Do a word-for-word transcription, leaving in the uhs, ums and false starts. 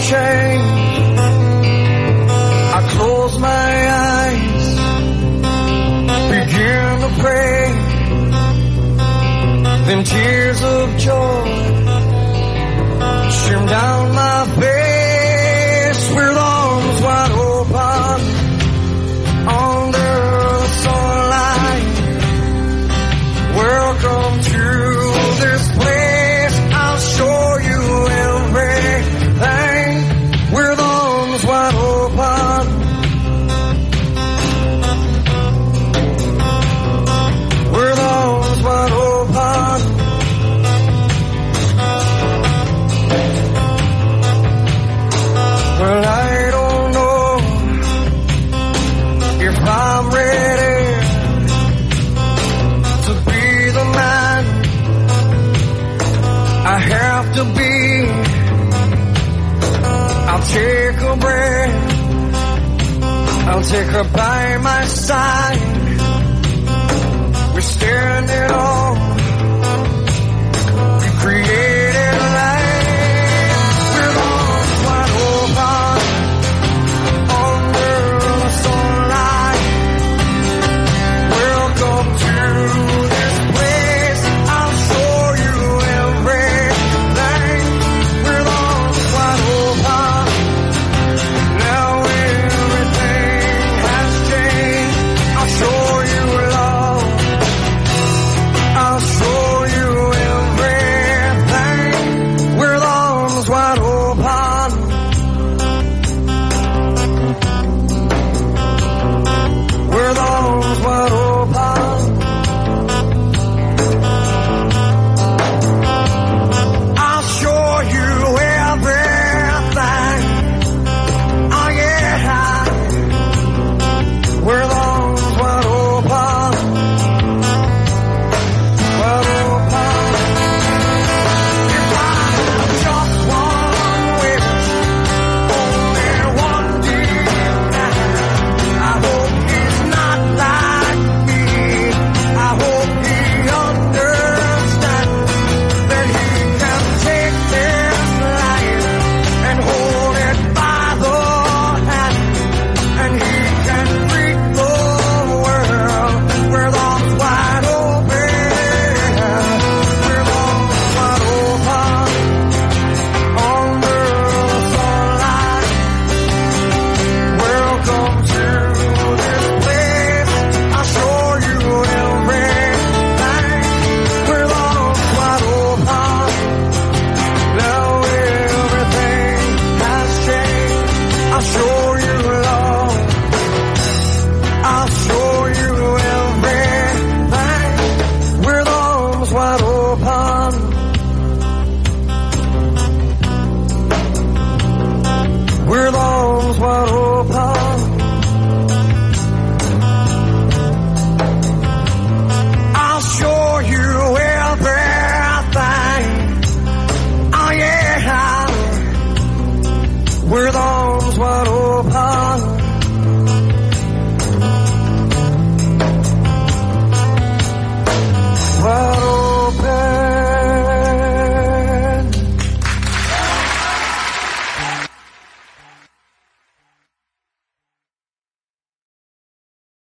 change. I close my eyes, begin to pray, then tears of joy stream down my face with arms wide open under the sunlight. Welcome to this place, I'll show you everything with arms wide open. With arms wide open. Well, I don't know if I'm ready to be the man I have to be. I'll take a breath, I'll take her by my side. We're standing on, we created a life with arms wide open under the sunlight. Welcome to this place, I'll show you everything with arms wide open. Now everything has changed, I'll show you love, I'll show you everything with arms wide open. With arms wide open. I'll show you everything. Oh yeah. With arms wide open. Wide open. If I have just one wish, only one desire, I hope he's not like me. I hope he understands that he can take this life and hold it by the hand, and he can greet the world with arms wide open, with arms wide open under the sunlight. Welcome to this place, I'll show you everything with arms wide open. Now everything has changed, I'll show you love, I'll show you everything with arms wide open. With arms wide open. I'll show you everything. Oh yeah. With arms wide open.